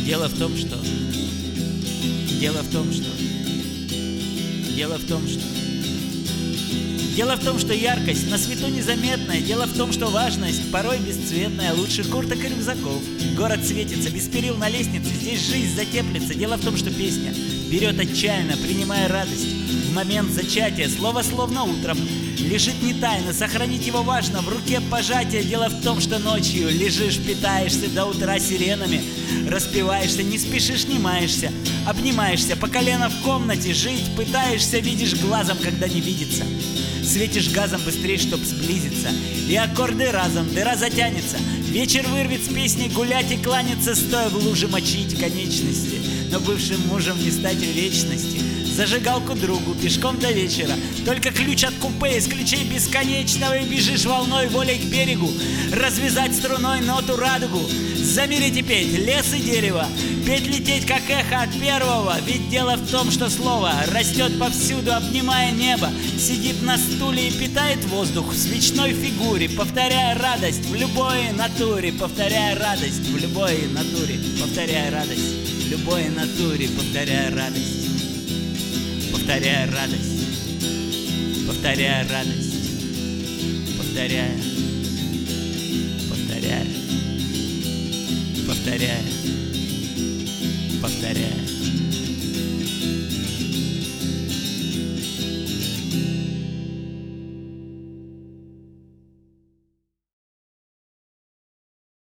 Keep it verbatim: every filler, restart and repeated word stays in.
Дело в том, что... Дело в том, что... Дело в том, что... Дело в том, что яркость на свету незаметная. Дело в том, что важность порой бесцветная. Лучше курток и рюкзаков. Город светится, без перил на лестнице. Здесь жизнь затеплится. Дело в том, что песня берет отчаянно, принимая радость. В момент зачатия, слово словно утром. Лежит не тайно, сохранить его важно. В руке пожатие. Дело в том, что ночью лежишь, питаешься до утра сиренами. Распеваешься, не спешишь, не маешься. Обнимаешься по колено в комнате. Жить пытаешься, видишь глазом, когда не видится. Светишь газом быстрее, чтоб сблизиться. И аккорды разом, дыра затянется. Вечер вырвет с песней гулять и кланяться, стоя в луже мочить конечности. Но бывшим мужем не стать в вечности. Зажигалку другу, пешком до вечера. Только ключ от купе из ключей бесконечного. И бежишь волной волей к берегу. Развязать струной ноту радугу. Замереть и петь, лес и дерево. Петь, лететь, как эхо от первого. Ведь дело в том, что слово растет повсюду, обнимая небо. Сидит на стуле и питает воздух в свечной фигуре, повторяя радость в любой натуре. Повторяя радость в любой натуре. Повторяя радость в любой натуре. Повторяя радость. Повторяя радость. Повторяя радость. Повторяя. Повторяя. Повторяя, повторяя.